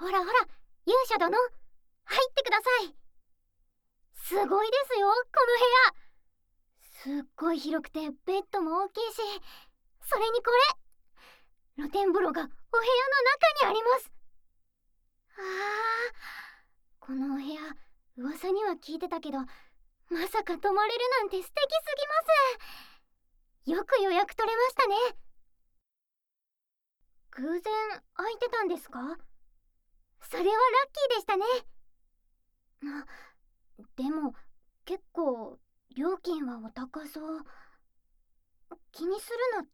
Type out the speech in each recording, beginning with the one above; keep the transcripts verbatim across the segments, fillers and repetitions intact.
ほらほら、勇者殿、入ってください。すごいですよ、この部屋。すっごい広くてベッドも大きいし、それにこれ、露天風呂がお部屋の中にあります。あー、このお部屋、噂には聞いてたけど、まさか泊まれるなんて素敵すぎます。よく予約取れましたね。偶然空いてたんですか？それはラッキーでしたね。あ、でも結構料金はお高そう。気にするなって？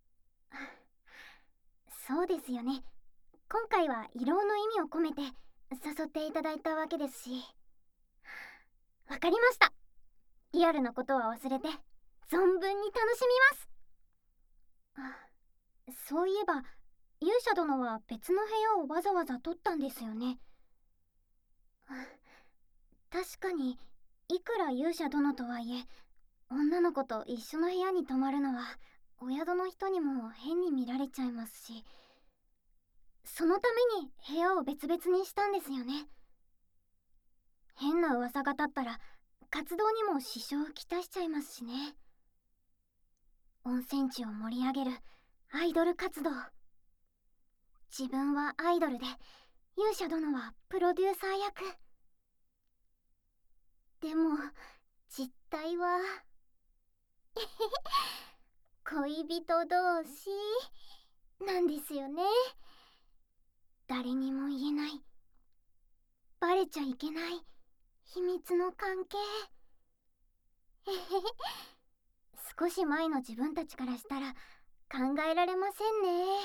そうですよね。今回は慰労の意味を込めて誘っていただいたわけですし。わかりました。リアルなことは忘れて存分に楽しみます。あ、そういえば勇者殿は別の部屋をわざわざ取ったんですよね。確かにいくら勇者殿とはいえ、女の子と一緒の部屋に泊まるのはお宿の人にも変に見られちゃいますし、そのために部屋を別々にしたんですよね。変な噂が立ったら活動にも支障をきたしちゃいますしね。温泉地を盛り上げるアイドル活動。自分はアイドルで勇者殿はプロデューサー役。でも実態は恋人同士なんですよね。誰にも言えない、バレちゃいけない秘密の関係。へへへ。少し前の自分たちからしたら考えられませんね。